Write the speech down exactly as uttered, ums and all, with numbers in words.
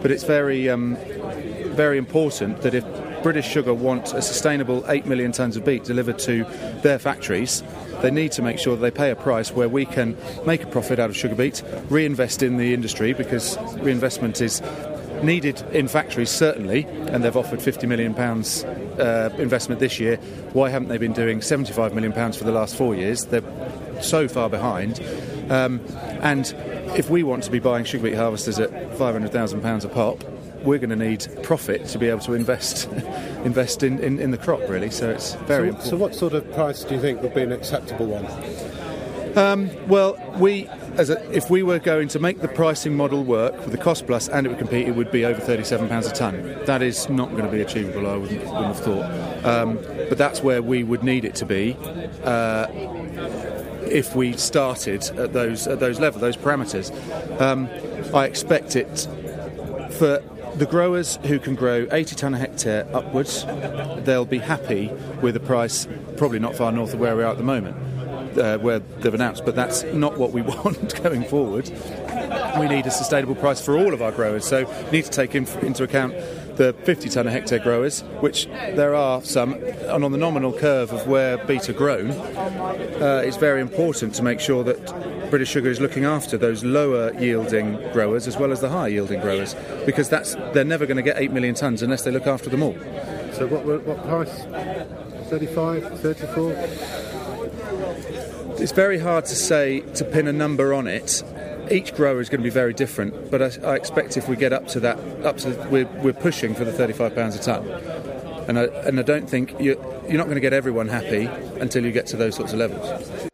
but it's very, um, very important that if British Sugar want a sustainable eight million tonnes of beet delivered to their factories, they need to make sure that they pay a price where we can make a profit out of sugar beet, reinvest in the industry, because reinvestment is needed in factories, certainly, and they've offered fifty million pounds uh, investment this year. Why haven't they been doing seventy-five million pounds for the last four years? They're so far behind. Um, and if we want to be buying sugar beet harvesters at five hundred thousand pounds a pop, we're going to need profit to be able to invest invest in, in, in the crop, really. So it's very so, important. So what sort of price do you think would be an acceptable one? Um, well, we, as a, if we were going to make the pricing model work with the cost plus and it would compete, it would be over thirty-seven pounds a tonne. That is not going to be achievable, I wouldn't, wouldn't have thought. Um, but that's where we would need it to be uh, if we started at those at those levels, those parameters. Um, I expect it for the growers who can grow eighty tonne a hectare upwards, they'll be happy with a price probably not far north of where we are at the moment, uh, where they've announced, but that's not what we want going forward. We need a sustainable price for all of our growers, so we need to take in, into account the fifty tonne a hectare growers, which there are some, and on the nominal curve of where beet are grown, uh, it's very important to make sure that British Sugar is looking after those lower yielding growers as well as the higher yielding growers, because that's they're never going to get eight million tonnes unless they look after them all. So what what price? thirty-five, thirty-four? It's very hard to say, to pin a number on it. Each grower is going to be very different, but I, I expect if we get up to that, up to we're, we're pushing for the thirty-five pounds a tonne, and I, and I don't think you're, you're not going to get everyone happy until you get to those sorts of levels.